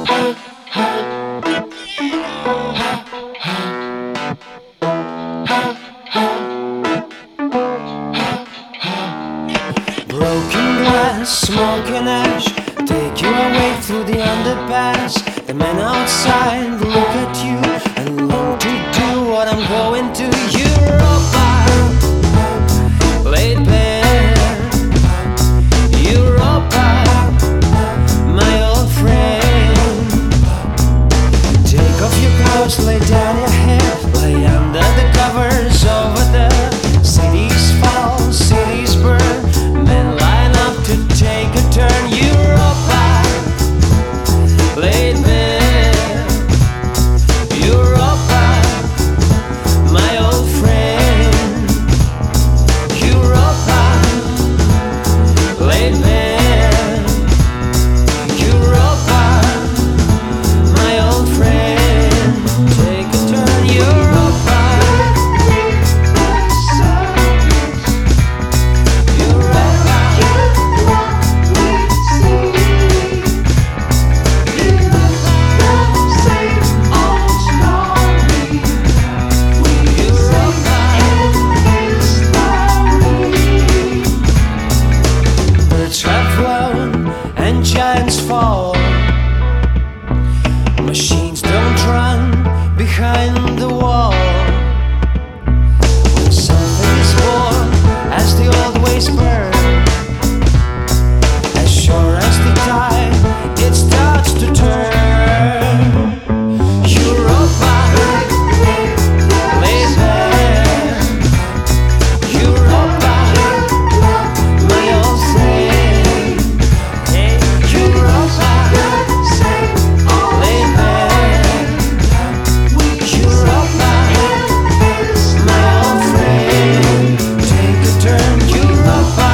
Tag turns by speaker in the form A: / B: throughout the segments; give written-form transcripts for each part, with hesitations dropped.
A: Broken glass, smoking ash, take you away through the underpass. The men outside look at you and long to do what I'm going to. Europa, laid bare. Europa, my old friend. Take off your clothes, lay down your hair, lay under the covers over there. Cities fall, cities burn, men line up to take a turn. Europa, laid bare. Europa, my old friend. Europa, laid bare. Europa, my old friend. Take a turn. Europa, giants fall. Machines don't run behind the wall. When something is born, as the old ways burn, as sure as the tide, it starts to turn. Europa, lay bare. Europa, my old friend. Europa, lay bare. Europa, my old friend. Take a turn. Europa,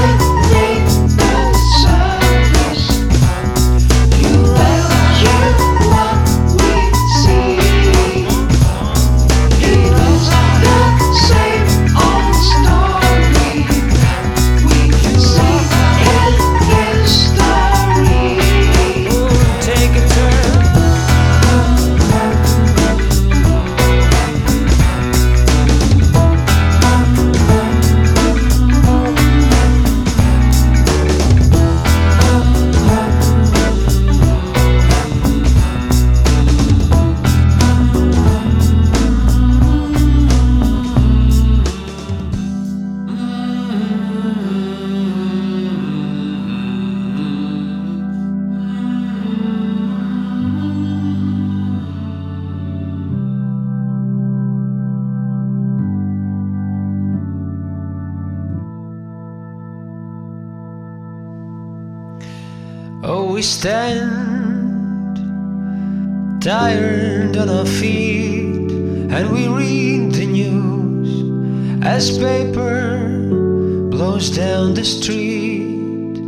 A: oh, we stand tired on our feet, and we read the news as paper blows down the street,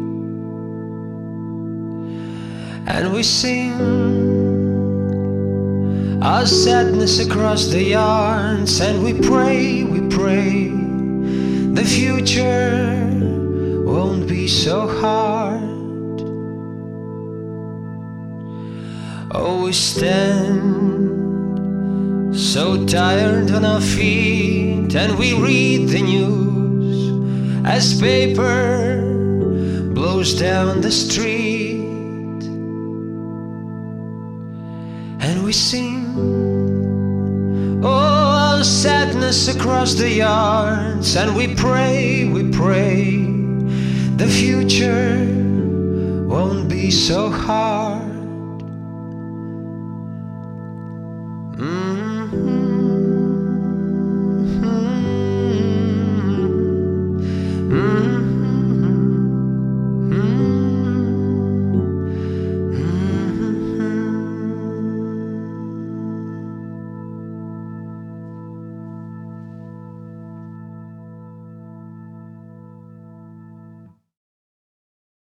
A: and we sing our sadness across the yards, and we pray the future won't be so hard. Oh, we stand so tired on our feet, and we read the news as paper blows down the street, and we sing our sadness across the yards, and we pray the future won't be so hard.